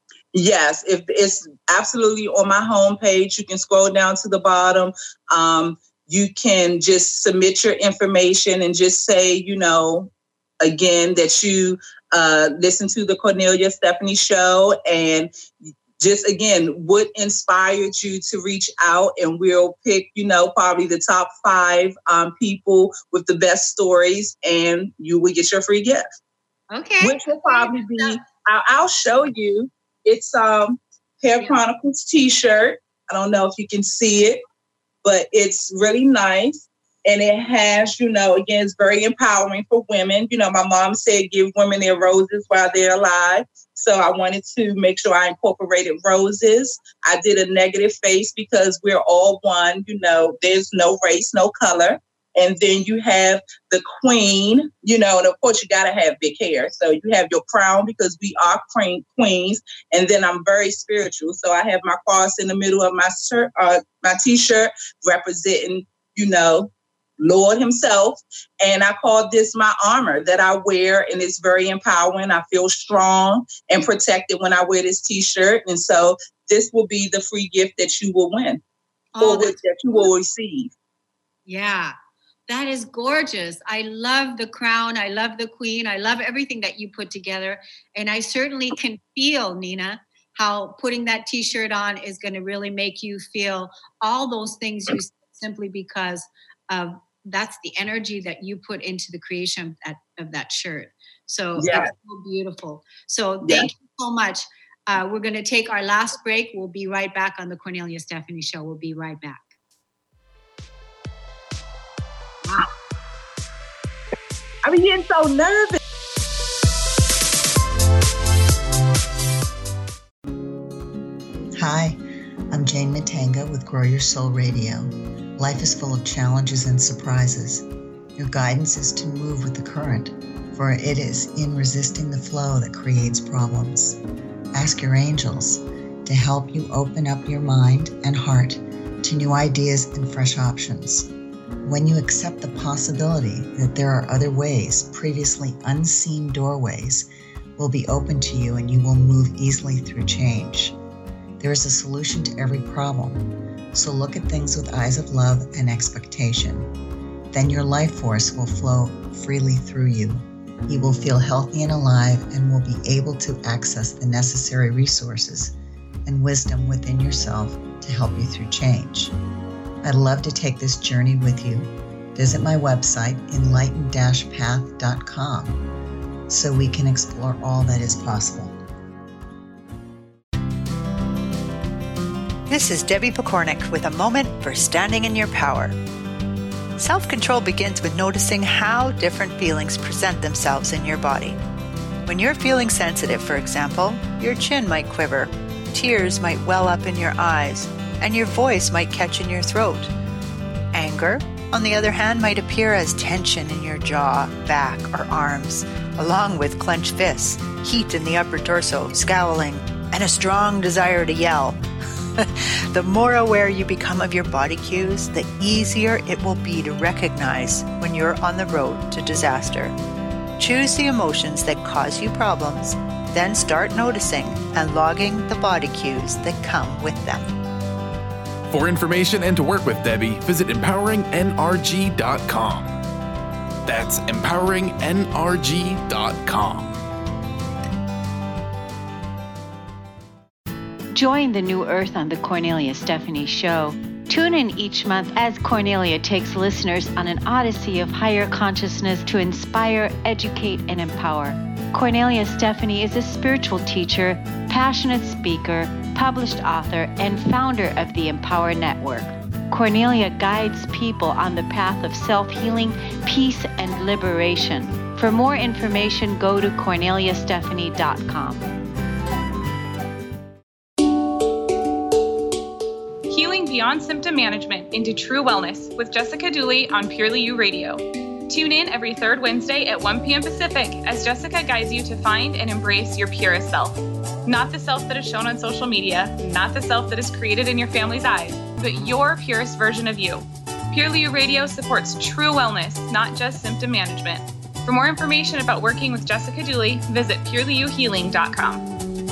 Yes, if it's absolutely on my homepage, you can scroll down to the bottom. Um, you can just submit your information and just say, you know, again, that you uh, listen to the Cornelia Stephanie show, and just, again, what inspired you to reach out, and we'll pick, you know, probably the top five um, people with the best stories, and you will get your free gift. Okay. Which will probably be, I'll, I'll show you. It's um Hair Chronicles t-shirt. I don't know if you can see it, but it's really nice. And it has, you know, again, it's very empowering for women. You know, my mom said, give women their roses while they're alive. So I wanted to make sure I incorporated roses. I did a negative face because we're all one. You know, there's no race, no color. And then you have the queen, you know, and of course you got to have big hair. So you have your crown because we are queens. And then I'm very spiritual. So I have my cross in the middle of my shirt, uh, my t-shirt representing, you know, Lord himself. And I call this my armor that I wear, and it's very empowering. I feel strong and protected when I wear this t-shirt. And so this will be the free gift that you will win, oh, or that you will receive. Yeah, that is gorgeous. I love the crown. I love the queen. I love everything that you put together. And I certainly can feel, Nina, how putting that t-shirt on is going to really make you feel all those things you said, simply because of that's the energy that you put into the creation of that, of that shirt. So yeah. That's so beautiful. So thank yeah. you so much. Uh, we're going to take our last break. We'll be right back on the Cornelia Stephanie Show. We'll be right back. Wow. I'm getting so nervous. Hi, I'm Jane Matanga with Grow Your Soul Radio. Life is full of challenges and surprises. Your guidance is to move with the current, for it is in resisting the flow that creates problems. Ask your angels to help you open up your mind and heart to new ideas and fresh options. When you accept the possibility that there are other ways, previously unseen doorways will be open to you, and you will move easily through change. There is a solution to every problem. So look at things with eyes of love and expectation. then your life force will flow freely through you. You will feel healthy and alive and will be able to access the necessary resources and wisdom within yourself to help you through change. I'd love to take this journey with you. Visit my website, enlighten dash path dot com, so we can explore all that is possible. This is Debbie Pokornik with a moment for standing in your power. Self-control begins with noticing how different feelings present themselves in your body. When you're feeling sensitive, for example, your chin might quiver, tears might well up in your eyes, and your voice might catch in your throat. Anger, on the other hand, might appear as tension in your jaw, back, or arms, along with clenched fists, heat in the upper torso, scowling, and a strong desire to yell. The more aware you become of your body cues, the easier it will be to recognize when you're on the road to disaster. Choose the emotions that cause you problems, then start noticing and logging the body cues that come with them. For information and to work with Debbie, visit empowering N R G dot com. That's empowering N R G dot com. Join the new earth on the Cornelia Stephanie Show. Tune in each month as Cornelia takes listeners on an odyssey of higher consciousness to inspire, educate, and empower. Cornelia Stephanie is a spiritual teacher, passionate speaker, published author, and founder of the Empower Network. Cornelia guides people on the path of self-healing, peace, and liberation. For more information, go to cornelia stephanie dot com. Healing beyond symptom management into true wellness with Jessica Dooley on Purely You Radio. Tune in every third Wednesday at one p.m. Pacific as Jessica guides you to find and embrace your purest self. Not the self that is shown on social media, not the self that is created in your family's eyes, but your purest version of you. Purely You Radio supports true wellness, not just symptom management. For more information about working with Jessica Dooley, visit purely you healing dot com.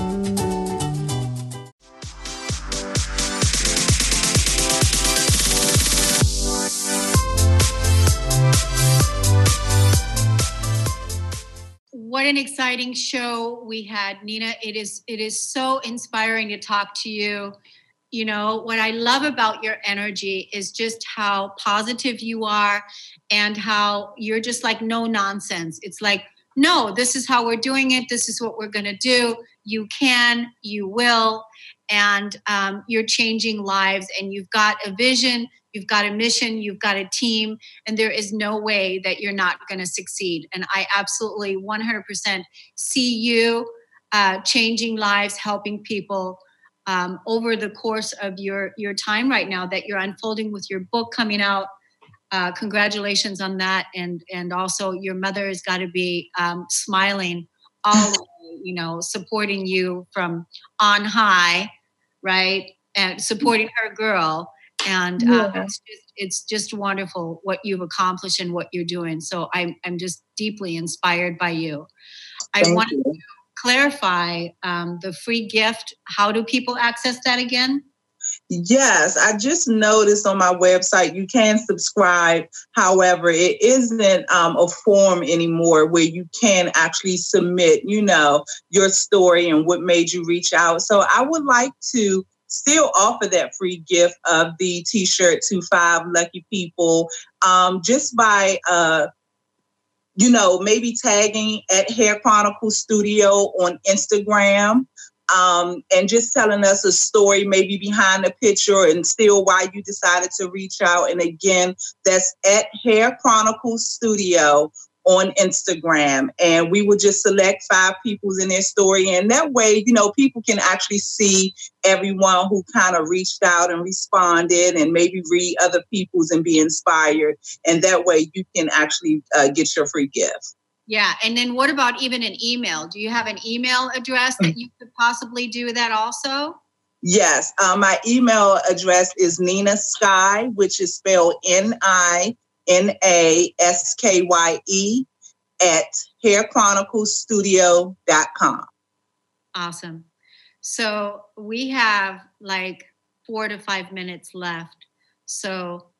What an exciting show we had, Nina. It is it is so inspiring to talk to you. You know, what I love about your energy is just how positive you are and how you're just like no nonsense. It's like, no, this is how we're doing it. This is what we're going to do. You can, you will, and um, you're changing lives, and you've got a vision. You've got a mission, you've got a team, and there is no way that you're not going to succeed. And I absolutely one hundred percent see you uh, changing lives, helping people um, over the course of your, your time right now that you're unfolding with your book coming out. Uh, congratulations on that. And, and also your mother has got to be um, smiling all the way, you know, supporting you from on high, right? And supporting her girl. And uh, Yeah. it's just it's just wonderful what you've accomplished and what you're doing. So I'm I'm just deeply inspired by you. I Thank wanted you. to clarify um, the free gift. How do people access that again? Yes, I just noticed on my website you can subscribe. However, it isn't um, a form anymore where you can actually submit, you know, your story and what made you reach out. So I would like to still offer that free gift of the t-shirt to five lucky people um, just by, uh, you know, maybe tagging at Hair Chronicles Studio on Instagram um, and just telling us a story maybe behind the picture and still why you decided to reach out. And again, that's at Hair Chronicles Studio on Instagram, and we would just select five people in their story. And that way, you know, people can actually see everyone who kind of reached out and responded and maybe read other people's and be inspired. And that way you can actually uh, get your free gift. Yeah. And then what about even an email? Do you have an email address that you could possibly do that also? Yes. Uh, my email address is Nina Skye, which is spelled N I N A S K Y E at hair chronicles studio dot com. Awesome. So we have like four to five minutes left. So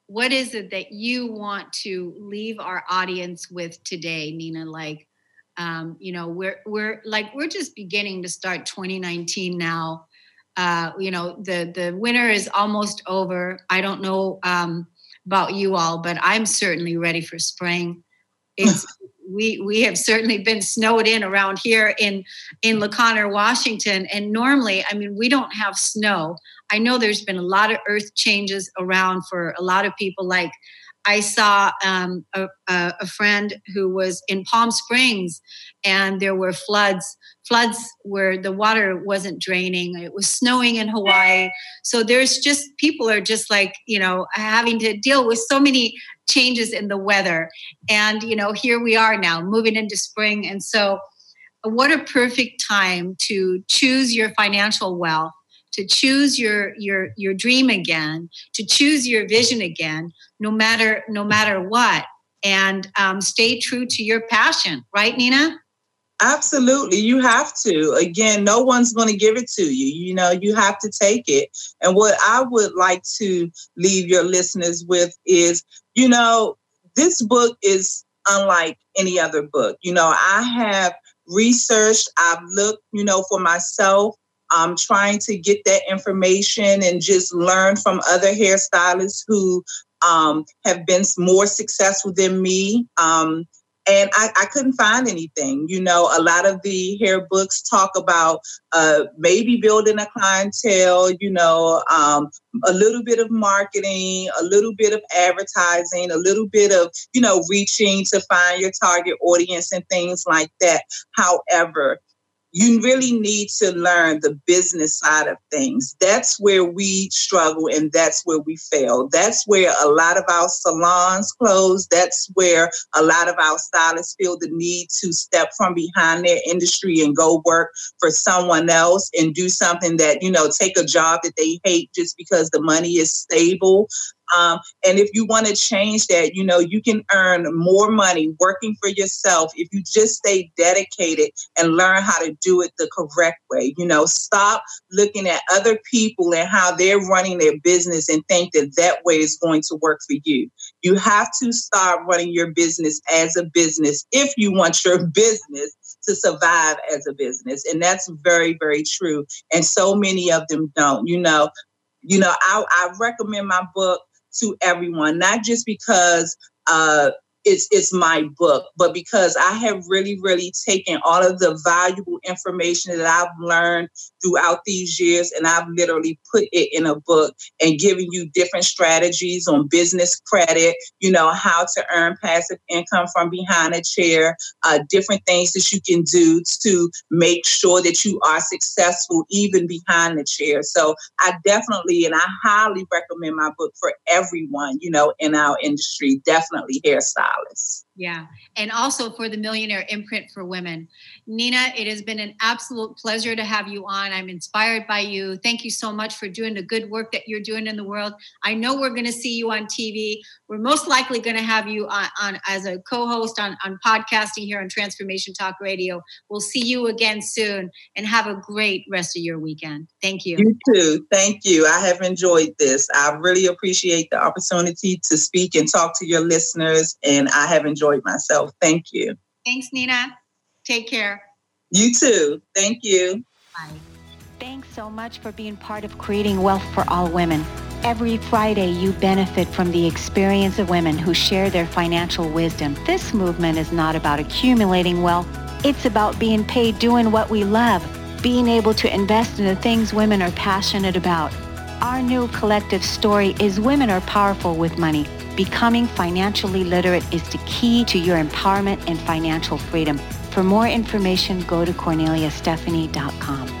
what is it that you want to leave our audience with today, Nina? Like, um, you know, we're we're like we're just beginning to start twenty nineteen now. Uh, you know, the the winter is almost over. I don't know um, about you all, but I'm certainly ready for spring. It's we we have certainly been snowed in around here in in La Conner, Washington, and normally, I mean, we don't have snow. I know there's been a lot of earth changes around for a lot of people. Like I saw um, a, a friend who was in Palm Springs, and there were floods, floods where the water wasn't draining. It was snowing in Hawaii. So there's just, people are just like, you know, having to deal with so many changes in the weather. And, you know, here we are now moving into spring. And so what a perfect time to choose your financial wealth, to choose your your your dream again, to choose your vision again, no matter no matter what, and um, stay true to your passion, right, Nina? Absolutely, you have to. Again, no one's going to give it to you. You know, you have to take it. And what I would like to leave your listeners with is, you know, this book is unlike any other book. You know, I have researched, I've looked, you know, for myself. I'm trying to get that information and just learn from other hairstylists who um, have been more successful than me. Um, and I, I couldn't find anything. You know, a lot of the hair books talk about uh, maybe building a clientele, you know, um, a little bit of marketing, a little bit of advertising, a little bit of, you know, reaching to find your target audience and things like that. However, you really need to learn the business side of things. That's where we struggle and that's where we fail. That's where a lot of our salons close. That's where a lot of our stylists feel the need to step from behind their industry and go work for someone else and do something that, you know, take a job that they hate just because the money is stable. Um, and if you want to change that, you know, you can earn more money working for yourself if you just stay dedicated and learn how to do it the correct way. You know, stop looking at other people and how they're running their business and think that that way is going to work for you. You have to start running your business as a business if you want your business to survive as a business. And that's very, very true. And so many of them don't. You know, you know, I, I recommend my book to everyone, not just because uh, it's it's my book, but because I have really, really taken all of the valuable information that I've learned throughout these years, and I've literally put it in a book and given you different strategies on business credit, you know, how to earn passive income from behind a chair, uh, different things that you can do to make sure that you are successful even behind the chair. So I definitely, and I highly recommend my book for everyone, you know, in our industry, definitely hairstylists. Yeah. And also for the Millionaire Imprint for Women. Nina, it has been an absolute pleasure to have you on. I'm inspired by you. Thank you so much for doing the good work that you're doing in the world. I know we're going to see you on T V. We're most likely going to have you on, on as a co-host on, on podcasting here on Transformation Talk Radio. We'll see you again soon, and have a great rest of your weekend. Thank you. You too. Thank you. I have enjoyed this. I really appreciate the opportunity to speak and talk to your listeners, and I have enjoyed myself. Thank you. Thanks, Nina. Take care. You too. Thank you. Bye. Thanks so much for being part of Creating Wealth for All Women. Every Friday, you benefit from the experience of women who share their financial wisdom. This movement is not about accumulating wealth. It's about being paid doing what we love, being able to invest in the things women are passionate about. Our new collective story is Women Are Powerful with Money. Becoming financially literate is the key to your empowerment and financial freedom. For more information, go to cornelia stephanie dot com.